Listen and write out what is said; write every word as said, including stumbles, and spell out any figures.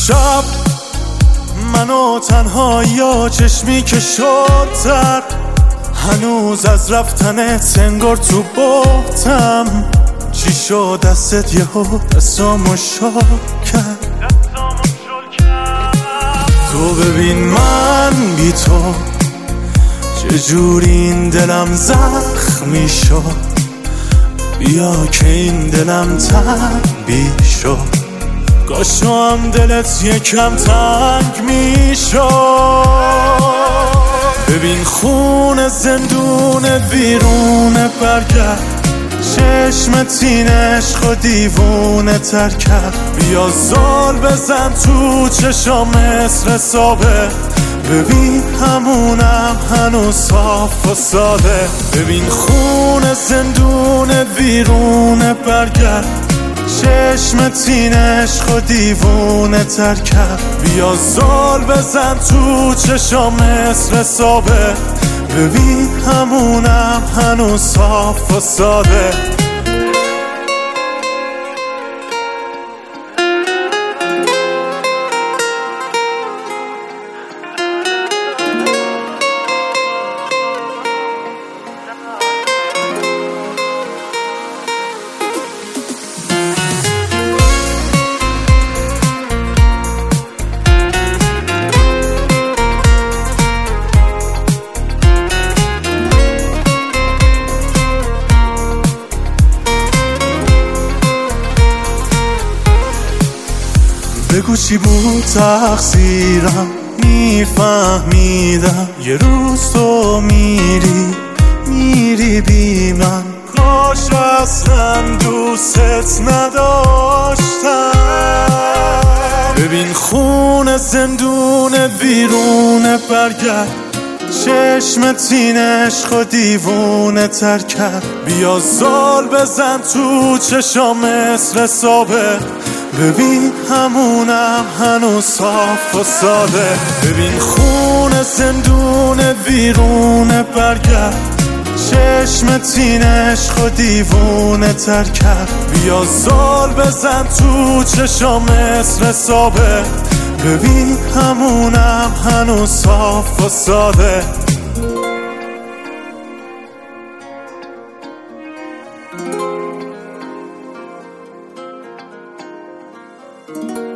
شب منو تنهایی چشمی که شدتر، هنوز از رفتنت انگار تو باتم. چی شد دستت یهو دستامو شل کرد؟ تو ببین من بی تو چجوری این دلم زخمی شد. بیا که این دلم تنگ شد، کاشو هم دلت یکم تنگ میشد. ببین خون زندون ویرونه برگرد، چشم تین عشق و دیوونه تر کرد. بیا زال بزن تو چشام مصر ثابت، ببین همونم هنوز صاف و ساده. ببین خون زندون ویرونه برگرد، چشم تین عشق و دیوونه تر کرد. بیا زال بزن تو چشام مصر ثابت، ببین همونم هنوز صاف و ساده. بگو چی بود تقصیرم، میفهمیدم یه روز تو میری میری بی من. کاش اصلا دوستت نداشتم. ببین خون زندون ویرونه برگرد، چشم تین عشق و دیوونه تر کرد. بیا زال بزن تو چشام مصر ثابت، ببین همونم هنوز صاف و ساده. ببین خون زندون ویرونه برگرد، چشم تین عشق و دیوونه تر کرد. بیا زال بزن تو چشام مصر ثابت، ببین همونم هنوز صاف و ساده. thank you